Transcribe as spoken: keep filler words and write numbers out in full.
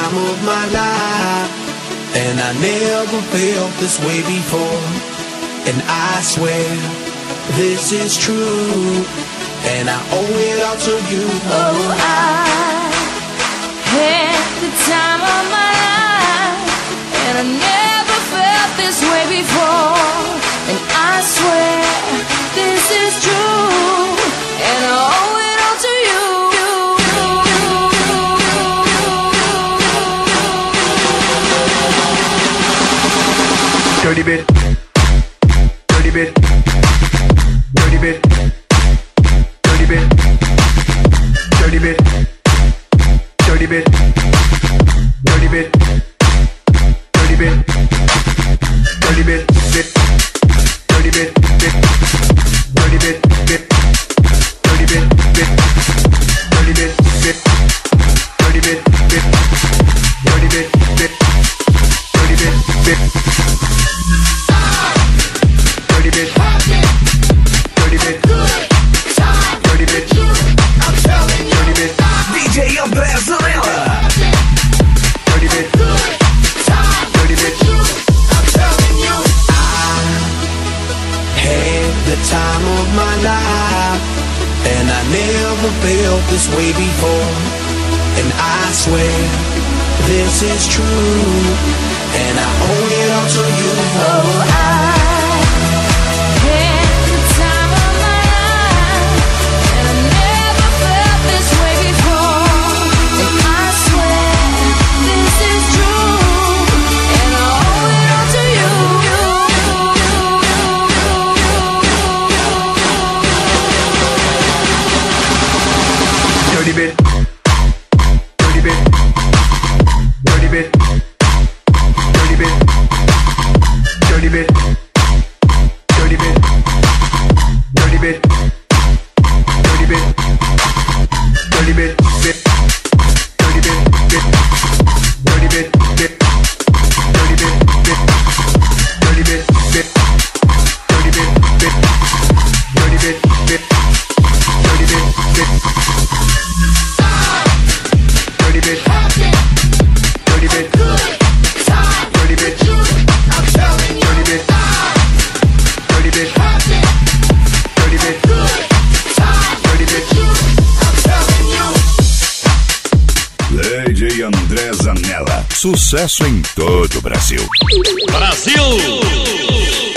time of my life, and I never felt this way before. And I swear this is true, and I owe it all to you. Oh, I had the time of my life, and I never felt this way before. And I swear this is true, and I owe it all to you. Dirty bit, dirty bit, dirty bit, dirty bit, dirty bit, dirty bit, dirty bit, dirty bit, dirty bit, bit, dirty bit, bit, dirty bit, bit, dirty bit, bit, dirty bit, bit, dirty bit, bit, dirty bit, bit, dirty bit, bit. Dirty bit, dirty bit, dirty bit, I'm telling you, dirty bit, D J André Zanella. Dirty bit, dirty bit, I'm telling you, I had the time of my life, and I never felt this way before. And I swear this is true, and I owe it all to you. Oh, I dirty bit, dirty bit, dirty bit, dirty bit, dirty bit, dirty bit, dirty bit, dirty bit, dirty bit, bit, dirty bit, bit, dirty bit, bit, dirty bit, bit, dirty bit, bit, dirty bit, bit, dirty bit, bit, dirty bit, bit. Dirty bit, dirty bit, dirty bit, I'm telling you, dirty bit, dirty bit, dirty bit, dirty bit, I'm telling you. D J André Zanella, sucesso em todo o Brasil. Brasil!